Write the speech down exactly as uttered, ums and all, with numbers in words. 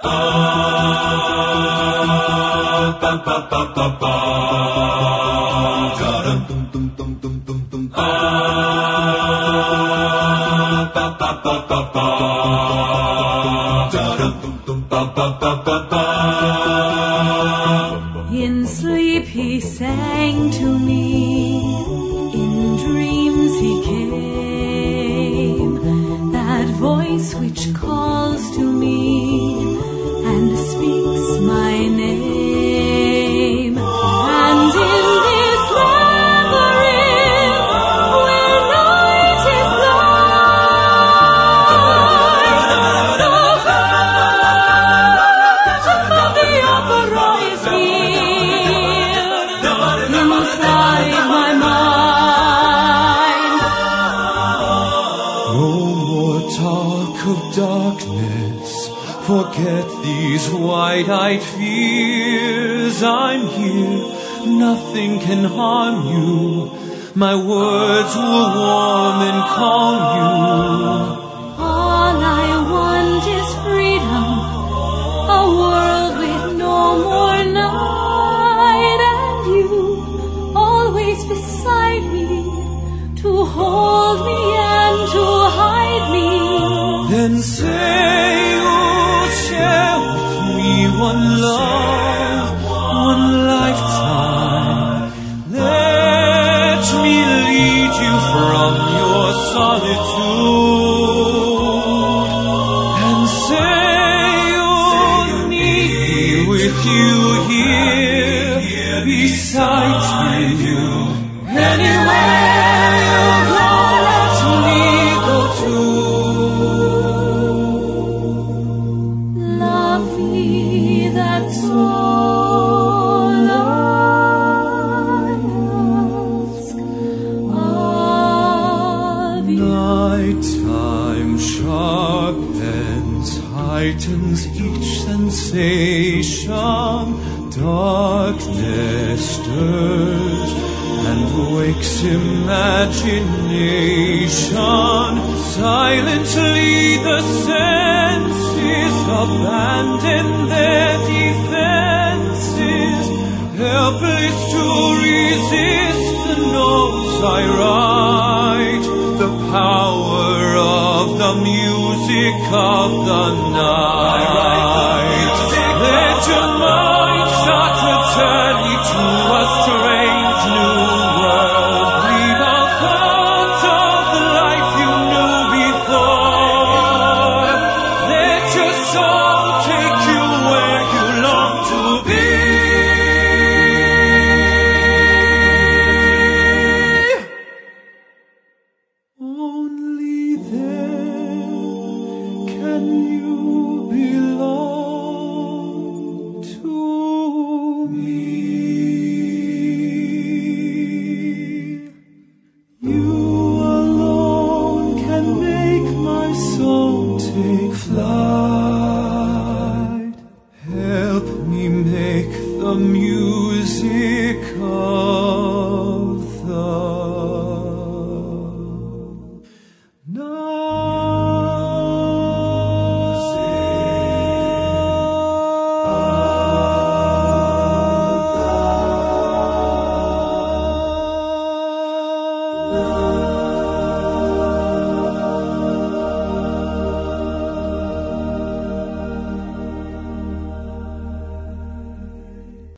In sleep he sang to me, in dreams he came, that voice which calls to me and speaks my name. And in this labyrinth, where night is light, the voice of the opera is here, inside my mind. No more talk of darkness, forget these wide-eyed fears. I'm here, nothing can harm you. My words will warm and calm you. All I want is freedom, a world with no more night, and you always beside me, to hold me and to hide me. Then say you'll share with me one love, one lifetime. Let me lead you from your solitude, and say you'll meet me with you here, beside you. Anywhere you go, let me go too. Love me, that's all I ask of you. Nighttime sharpens, heightens each sensation. Darkness stirs and wakes imagination. Silently the senses abandon their defenses, helpless to resist the notes I write, the power of the music of the night.